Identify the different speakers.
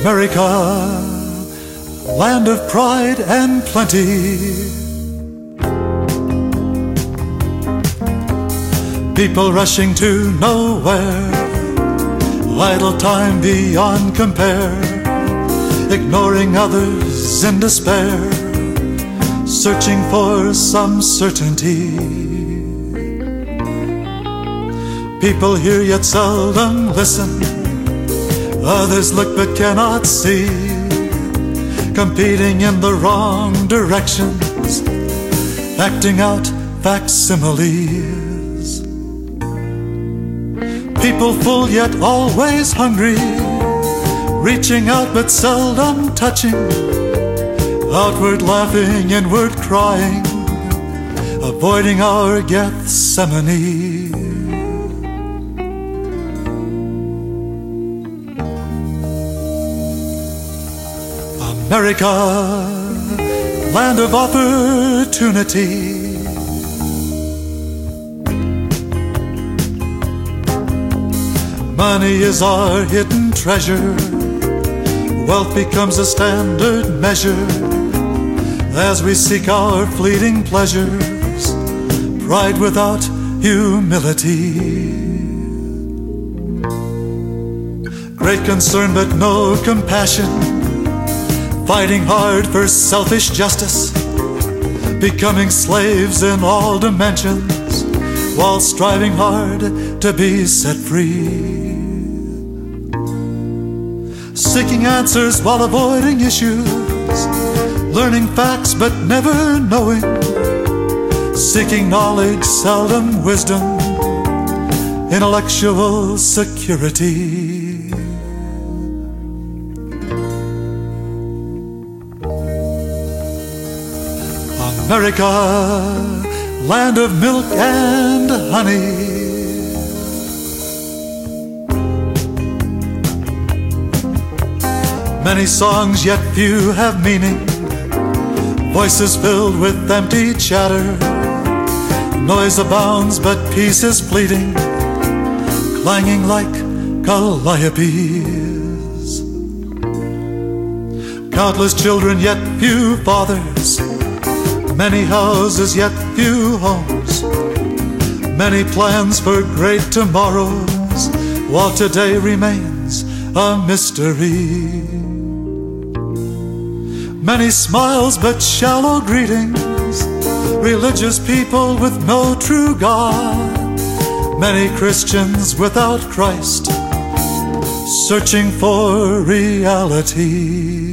Speaker 1: America, land of pride and plenty. People rushing to nowhere, idle time beyond compare, ignoring others in despair, searching for some certainty. People hear yet seldom listen, others look but cannot see, competing in the wrong directions, acting out facsimiles. People full yet always hungry, reaching out but seldom touching, outward laughing, inward crying, avoiding our Gethsemane. America, land of opportunity. Money is our hidden treasure, wealth becomes a standard measure as we seek our fleeting pleasures, pride without humility. Great concern but no compassion, fighting hard for selfish justice, becoming slaves in all dimensions while striving hard to be set free. Seeking answers while avoiding issues, learning facts but never knowing, seeking knowledge, seldom wisdom, intellectual security. America, land of milk and honey. Many songs, yet few have meaning, voices filled with empty chatter. Noise abounds, but peace is fleeting, clanging like calliopes. Countless children, yet few fathers, many houses, yet few homes, many plans for great tomorrows, while today remains a mystery. Many smiles but shallow greetings, religious people with no true God, many Christians without Christ, searching for reality.